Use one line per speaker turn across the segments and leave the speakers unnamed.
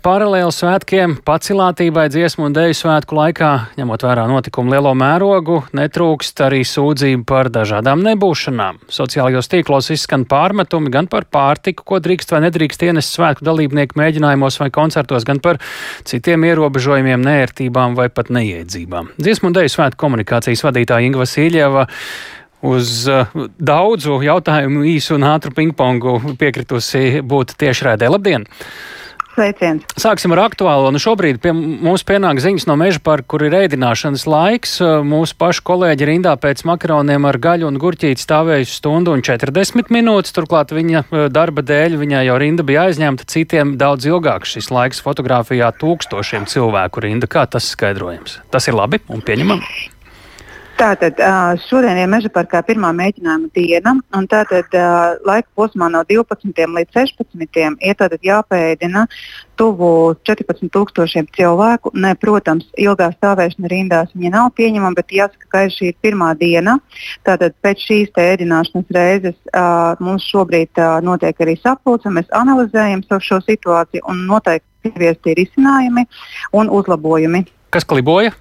Paralēli svētkiem pacilātībai dziesmu un deju svētku laikā, ņemot vērā notikumu lielo mērogu, netrūkst arī sūdzību par dažādām nebūšanām. Sociālajos tīklos izskan pārmetumi gan par pārtiku, ko drīkst vai nedrīkst ienest svētku dalībnieku mēģinājumos vai koncertos, gan par citiem ierobežojumiem, neērtībām vai pat neiedzībām. Dziesmu un deju svētku komunikācijas vadītāja Inga Vasiļjeva uz daudzu jautājumu īsu un ātru pingpongu piekritusi būt tiešraidē. Labdien!
Sveiciens.
Sāksim ar aktuālo. Šobrīd pie mums pienāk ziņas no Meža parka, kur ir ēdināšanas laiks. Mūsu pašu kolēģi rindā pēc makaroniem ar gaļu un gurķīti stāvējusi 1:40 minūtes. Turklāt viņa darba dēļ viņai jau rinda bija aizņemta, citiem daudz ilgāk šis laiks. Fotografijā tūkstošiem cilvēku rinda. Kā tas skaidrojams? Tas ir labi un pieņemam?
Tātad šodien ir Meža parkā pirmā mēģinājuma diena, un tātad laika posmā no 12 līdz 16 ir tātad jāpēdina tuvu 14,000 cilvēku. Ne, protams, ilgā stāvēšana rindās viņa nav pieņemama, bet jāsaka, ka šī ir pirmā diena. Tātad pēc šīs ēdināšanas reizes mums šobrīd notiek arī sapulce, mēs analizējam šo situāciju un noteikti ieviesti risinājumi un uzlabojumi.
Kas kliboja?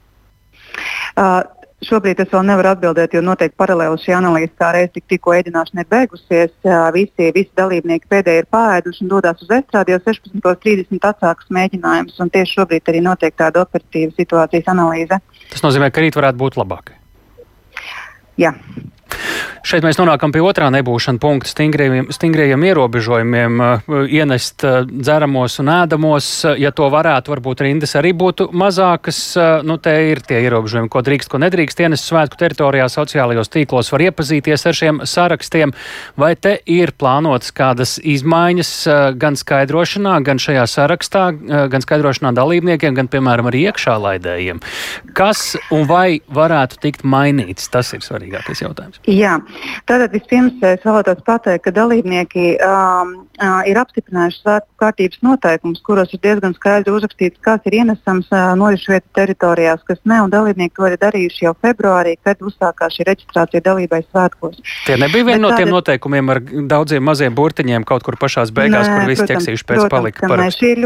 Šobrīd es vēl nevaru atbildēt, jo noteikti paralēli šī analīze kā reiz tikko ēdināšana ir beigusies. Visi dalībnieki pēdējie ir pāēduši un dodas uz estrādi, jau 16:30 atsākas mēģinājums, un tieši šobrīd arī notiek tāda operatīva situācijas analīze.
Tas nozīmē, ka rīt varētu būt labāk.
Jā.
Šeit mēs nonākam pie otrā nebūšana punkta stingriem ierobežojumiem ienest dzeramos un ēdamos. Ja to varētu, varbūt rindas arī būtu mazākas. Te ir tie ierobežojumi, ko drīkst, ko nedrīkst ienest svētku teritorijā. Sociālajos tīklos var iepazīties ar šiem sarakstiem. Vai te ir plānotas kādas izmaiņas gan skaidrošanā, gan šajā sarakstā, gan skaidrošanā dalībniekiem, gan, piemēram, arī iekšā laidējiem? Kas un vai varētu tikt mainīts? Tas ir svarīgākais jautājums.
Jā, tātad vispirms es vēlētos pateikt, ka dalībnieki ir apstiprinājuši svētku kārtības noteikumus, kuros ir diezgan skaidri uzrakstīts, kas ir ienesams norišu vietu teritorijās, kas ne, un dalībnieki to ir darījuši jau februārī, kad uzsākās šī reģistrācija dalībai svētkos.
Tie nebija viena no tiem noteikumiem ar daudziem maziem burtiņiem kaut kur pašās beigās, kur visi ķeksīši pēc palika parakstu?
Šī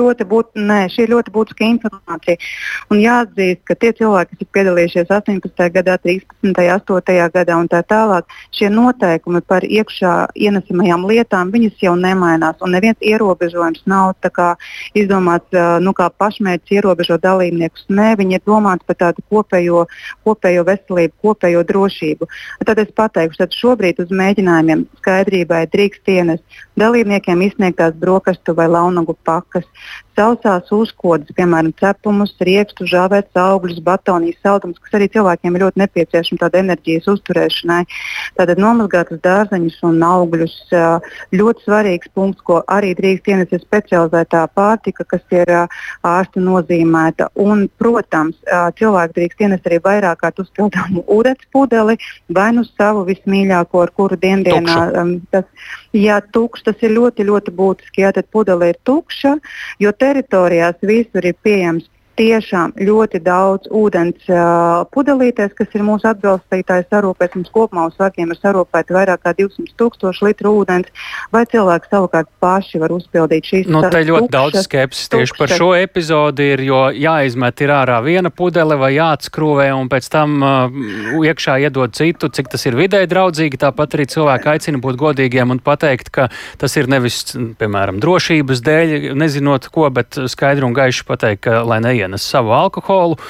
ir ļoti būtiska informācija. Un jāatzīst, ka tie cilvēki, kas ir piedalījušies 18. gadā, 13. 8. gadā un tā tālāk, šie noteikumi par iekšā ienesamajām lietām, viņas jau nemainās. Un neviens ierobežojums nav izdomāts kā pašmērķis ierobežot dalībniekus. Nē, viņi ir domāti par tādu kopējo veselību, kopējo drošību. Tad es pateikšu, tad šobrīd uz mēģinājumiem skaidrībai drīkst ienest dalībniekiem izsniegtās brokastu vai launagu pakas, sausās uzkodas, piemēram, cepumus, riekstu, žāvētus augļus, batonijas, saldumus, kas arī cilvēkiem ir ļoti nepieciešami tāda enerģijas uzturēšanai. Tātad nomazgātas dārzeņus un augļus. Ļoti svarīgs punkts, ko arī drīkst ienest, ir specializētā pārtika, kas ir ārsta nozīmēta. Un, protams, cilvēki drīkst ienest arī vairāk kārt uzpildāmu ūdens pudeli vai nu savu vismīļāko, ar kuru diendienā tukšs. Tas ir ļoti, ļoti būtiski. Jā, tad pudele ir tukša, jo teritorijās visur ir pieejams tiešām ļoti daudz ūdens pudelītēs, kas ir mūsu atbalstītāji sarūpēts. Mums kopumā uz svētkiem ir sarūpēti vairāk kā 200,000 litru ūdens, vai cilvēki savukārt paši var uzpildīt šīs
te ļoti daudz skepsis tieši par šo epizodi ir, jo jāizmet ir ārā viena pudele vai jāatskrūvē un pēc tam iekšā iedod citu, cik tas ir vidē draudzīgi. Tāpat arī cilvēki aicina būt godīgiem un pateikt, ka tas ir nevis, piemēram, drošības dēļ, nezinot ko, bet skaidri un gaiši pateikt, ka lai neienes savu alkoholu,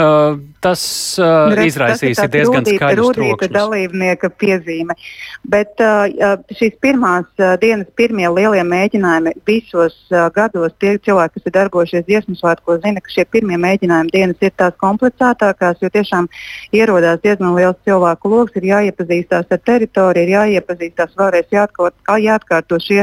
tas izraisīs diezgan skaļus trokšņus.
Dalībnieka piezīme. Bet šīs pirmās dienas pirmie lielie mēģinājumi visos gados, tie cilvēki, kas ir darbojušies dziesmu svētkos, zina, ka šie pirmie mēģinājumi dienas ir tās komplicētākās, jo tiešām ierodās diezgan liels cilvēku loks, ir jāiepazīstās ar teritoriju, ir jāiepazīstās vēlreiz jāatkārto šie,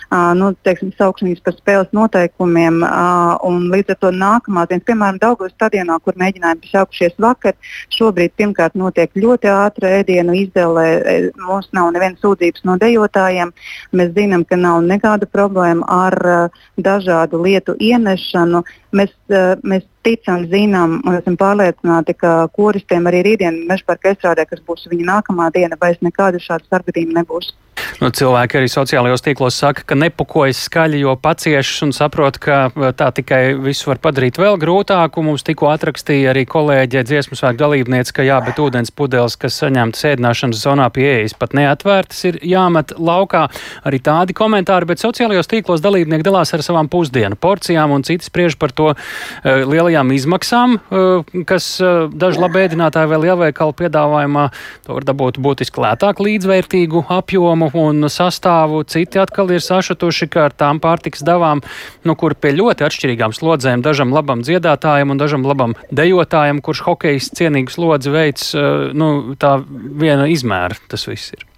saukšanas par spēles noteikumiem, un līdz ar to nākamās dienas, piemēram, Daugavas stadionā, kur mēģinājumi sākušies vakar, šobrīd pirmkārt notiek ļoti ātra ēdienu izdale. Mums nav nevienas sūdzības no dejotājiem. Mēs zinām, ka nav nekāda problēma ar dažādu lietu ienešanu. Mēs ticam, zinām un esam pārliecināti, ka koristiem arī rītdien Meža parka estrādē, kas būs viņa nākamā diena, vairs nekāda šāda sargadījuma nebūs.
Nu, cilvēki arī sociālajos tīklos saka, ka nepukojas skaļi, jo paciešas un saprot, ka tā tikai visu var padarīt vēl grūtāku. Mums tikko atrakstīja arī kolēģe dziesmu svētku dalībniece, ka jā, bet ūdens pudeles, kas saņemtas ēdināšanas zonā pie ieejas pat neatvērtas, ir jāmet laukā. Arī tādi komentāri, bet sociālajos tīklos dalībnieki dalās ar savām pusdienu porcijām un citi spriež par to lielajām izmaksām, kas daži labēdinātāji vai lielveikalu piedāvājumā to var dabūt būtiski lētāk līdzvērtīgu apjomu un sastāvu. Citi atkal ir sašutuši, ka ar tām pārtikas devām, kur pie ļoti atšķirīgām slodzēm, dažam labam dziedātājam un dažam labam dejotājam, kurš hokejs cienīgu slodzi veids, tā viena izmēra tas viss ir.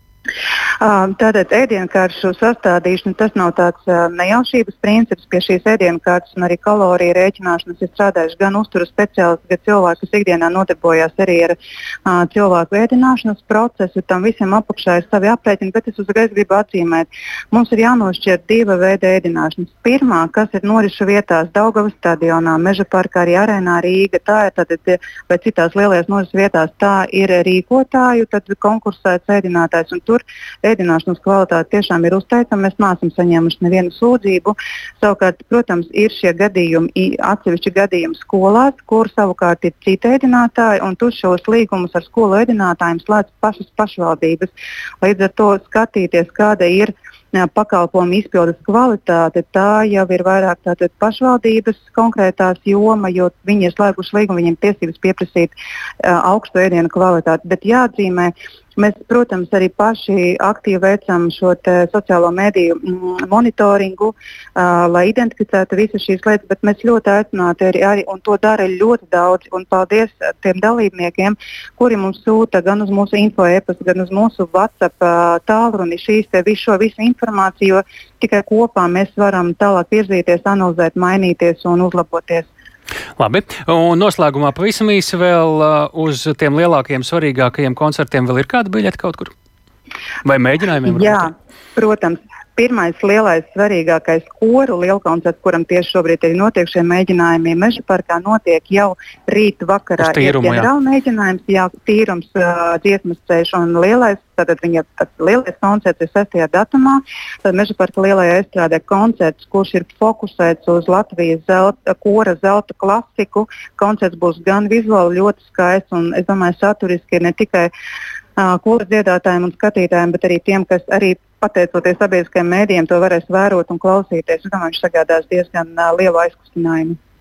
Tātad ēdienkaršu sastādīšana, tas nav tāds nejaušības princips. Pie šīs ēdienkartes un arī kaloriju rēķināšanas ir strādājuši gan uzturas speciālisti, gan cilvēki, kas ikdienā nodarbojās arī ar cilvēku ēdināšanas procesu. Tam visiem apakšā ir savi aprēķini, bet es uzreiz gribu atzīmēt, mums ir jānošķir diva veida ēdināšanas. Pirmā, kas ir norišu vietās Daugavas stadionā, Meža parkā, arī arēnā Rīga, tā ir tātad, vai citās lielajās norišu vietās, tā ir rīkotāju, tad konkursēts ēdinātājs, un tur ēdināšanas kvalitāte tiešām ir uzteicama. Mēs neesam saņēmuši nevienu sūdzību. Savukārt, protams, ir šie gadījumi, atsevišķi gadījumi skolās, kur savukārt ir citi ēdinātāji, un tur šos līgumus ar skolu ēdinātājiem slēdz pašas pašvaldības. Līdz ar to skatīties, kāda ir pakalpojumu izpildes kvalitāte, tā jau ir vairāk tātad pašvaldības konkrētās joma, jo viņi ir slēguši līgumu, viņiem tiesības pieprasīt augstu ēdienu kvalitāti. Bet jāatzīmē, mēs, protams, arī paši aktīvi veicam šo sociālo mediju monitoringu, lai identificētu visas šīs lietas, bet mēs ļoti aicinātu arī, un to dara ļoti daudz, un paldies tiem dalībniekiem, kuri mums sūta gan uz mūsu info e-pastu, gan uz mūsu WhatsApp tālruni visu informāciju, jo tikai kopā mēs varam tālāk virzīties, analizēt, mainīties un uzlaboties.
Labi, un noslēgumā pavisam īsi vēl uz tiem lielākajiem, svarīgākajiem koncertiem vēl ir kāda biļete kaut kur? Vai mēģinājumiem?
Jā, protams. Pirmais lielais, svarīgākais koru lielkoncerts, kuram tieši šobrīd ir notiek šie mēģinājumi Meža parkā, notiek jau rīt vakarā.
Tīrumu,
ir ģenerāla mēģinājums, tīrums, dziesmas ceļš un lielais. Tātad viņa lielais koncerts ir 6. datumā. Tad Meža parka lielajā estrādē koncerts, kurš ir fokusēts uz Latvijas kora zelta klasiku. Koncerts būs gan vizuāli ļoti skaists un, es domāju, saturiski ir ne tikai kora dziedātājiem un skatītājiem, bet arī tiem, kas arī pateicoties sabiedriskajiem mēdījiem to varēs vērot un klausīties. Es domāju, viņš sagādās diezgan lielu aizkustinājumu.